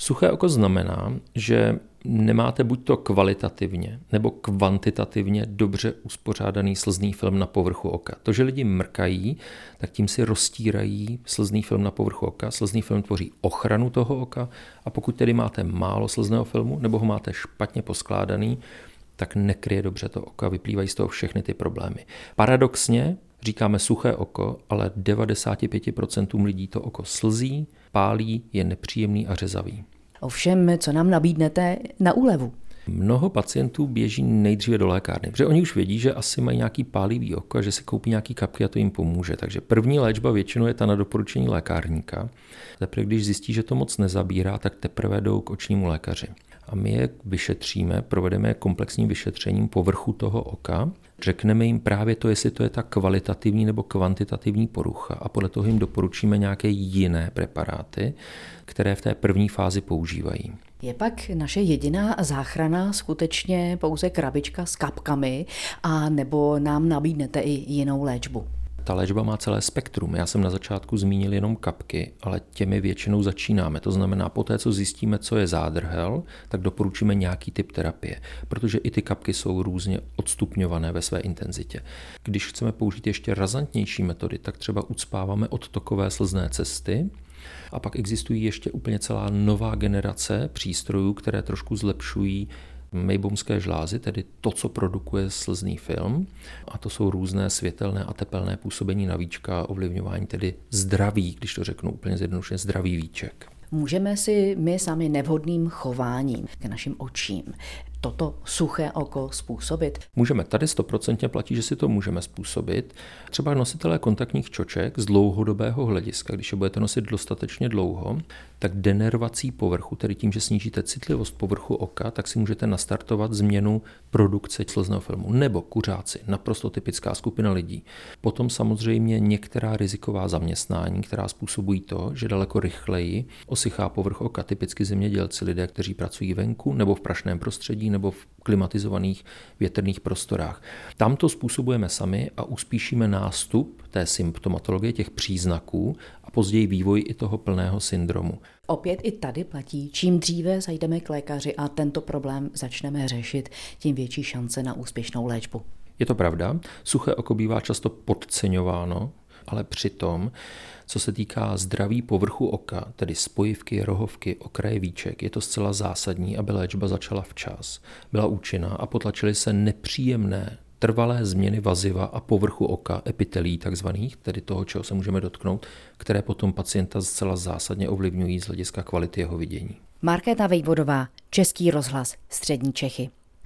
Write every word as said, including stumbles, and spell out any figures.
Suché oko znamená, že nemáte buď to kvalitativně nebo kvantitativně dobře uspořádaný slzný film na povrchu oka. To, že lidi mrkají, tak tím si roztírají slzný film na povrchu oka. Slzný film tvoří ochranu toho oka a pokud tedy máte málo slzného filmu nebo ho máte špatně poskládaný, tak nekryje dobře to oko a vyplývají z toho všechny ty problémy. Paradoxně říkáme suché oko, ale devadesát pět procent lidí to oko slzí, pálí, je nepříjemný a řezavý. Ovšem, co nám nabídnete na úlevu? Mnoho pacientů běží nejdříve do lékárny, protože oni už vědí, že asi mají nějaký pálivý oko a že si koupí nějaký kapky a to jim pomůže. Takže první léčba většinou je ta na doporučení lékárníka. Teprve když zjistí, že to moc nezabírá, tak teprve jdou k očnímu lékaři. A my je vyšetříme, provedeme komplexním vyšetřením povrchu toho oka. Řekneme jim právě to, jestli to je ta kvalitativní nebo kvantitativní porucha a podle toho jim doporučíme nějaké jiné preparáty, které v té první fázi používají. Je pak naše jediná záchrana skutečně pouze krabička s kapkami a nebo nám nabídnete i jinou léčbu? Ta léčba má celé spektrum. Já jsem na začátku zmínil jenom kapky, ale těmi většinou začínáme. To znamená, poté, co zjistíme, co je zádrhel, tak doporučíme nějaký typ terapie, protože i ty kapky jsou různě odstupňované ve své intenzitě. Když chceme použít ještě razantnější metody, tak třeba ucpáváme odtokové slzné cesty. A pak existují ještě úplně celá nová generace přístrojů, které trošku zlepšují Maybomské žlázy, tedy to, co produkuje slzný film. A to jsou různé světelné a tepelné působení na víčka a ovlivňování, tedy zdraví, když to řeknu úplně zjednodušeně, zdravý víček. Můžeme si my sami nevhodným chováním k našim očím toto suché oko způsobit? Můžeme. Tady stoprocentně platí, že si to můžeme způsobit. Třeba nositelé kontaktních čoček z dlouhodobého hlediska, když je budete nosit dostatečně dlouho, tak denervací povrchu, tedy tím, že snížíte citlivost povrchu oka, tak si můžete nastartovat změnu produkce slzného filmu. Nebo kuřáci, naprosto typická skupina lidí. Potom samozřejmě některá riziková zaměstnání, která způsobují to, že daleko rychleji osychá povrch oka, typicky zemědělci, lidé, kteří pracují venku nebo v prašném prostředí nebo v klimatizovaných větrných prostorách. Tam to způsobujeme sami a uspíšíme nástup té symptomatologie, těch příznaků a později vývoj i toho plného syndromu. Opět i tady platí, čím dříve zajdeme k lékaři a tento problém začneme řešit, tím větší šance na úspěšnou léčbu. Je to pravda, suché oko bývá často podceňováno, ale přitom, co se týká zdraví povrchu oka, tedy spojivky, rohovky, okraje víček, je to zcela zásadní, aby léčba začala včas, byla účinná a potlačily se nepříjemné trvalé změny vaziva a povrchu oka, epitelí takzvaných, tedy toho, čeho se můžeme dotknout, které potom pacienta zcela zásadně ovlivňují z hlediska kvality jeho vidění. Markéta Vejvodová, Český rozhlas, Střední Čechy.